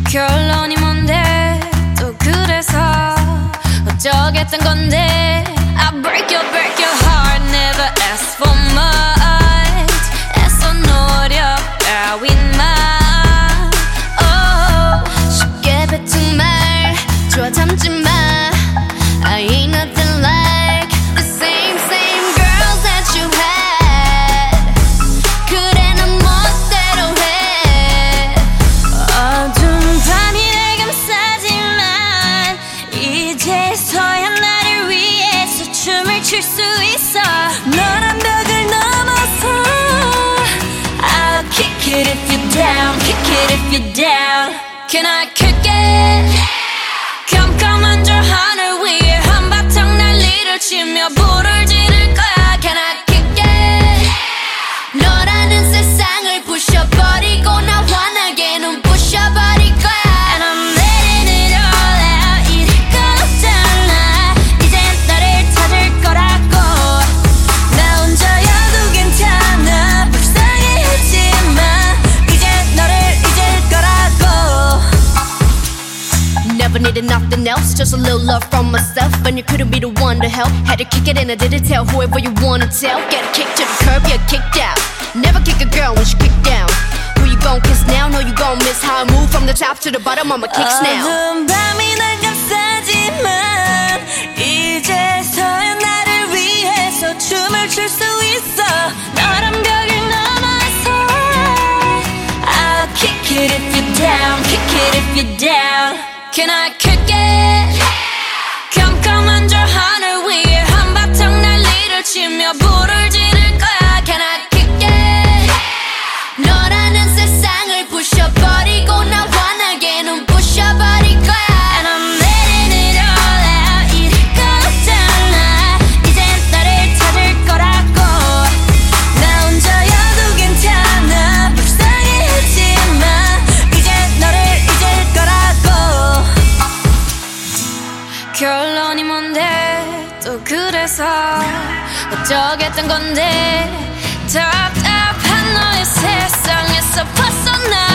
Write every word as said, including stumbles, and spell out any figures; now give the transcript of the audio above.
결론이 뭔데 또 그래서 어쩌겠단 건데 I break your break your heart never ask for much 애써 노력 따윈마 oh 쉽게 뱉은 말 좋아 참지마 I ain't nothing like the same same girls that you had 그래 넌 멋대로 해 어두운 밤이 날 감싸지만 이제서야 나를 위해서 춤을 출 수 있어 너란 벽을 넘어서 I'll kick it if you're down kick it if you're down Can I kick it? 컴컴한 저 하늘 위에 한바탕 난리를 치며 불을 지를 거야 Can I kick it? 너라는 세상을 부셔버리고 나 환하게 눈 부셔버릴 거야 And I'm letting it all out 이럴 건 없잖아 이젠 너를 찾을 거라고 나 혼자여도 괜찮아 불쌍해하지마 이젠 너를 잊을 거라고 Never needed nothing else, just a little love from myself. And you couldn't be the one to help. Had to kick it and I didn't tell whoever you wanna tell. Get a kick to the curb, you're kicked out. Never kick a girl when she kicked down. Who you gon' kiss now? No, you gon' miss how I move from the top to the bottom. I'ma kicks now. 어두운 밤이 날 감싸지만 이제서야 나를 위해서 춤을 출 수 있어. 너란 벽을 넘어서 I'll kick it if you're down, kick it if you're down. Can I kick it? 컴컴한 저 하늘 위에 한바탕 난리를 치며 불을 지를 거야 Can I kick it? 너라는 세상을 부셔버리고 나 환하게 눈 부셔버릴 거야 And I'm letting it all out 이럴 건 없잖아 이젠 너를 찾을 거라고 나 혼자여도 괜찮아 불쌍해하지마 이젠 너를 잊을 거라고 결론이 뭔데 또 그래서 어쩌겠단 건데 답답한 너의 세상에서 벗어나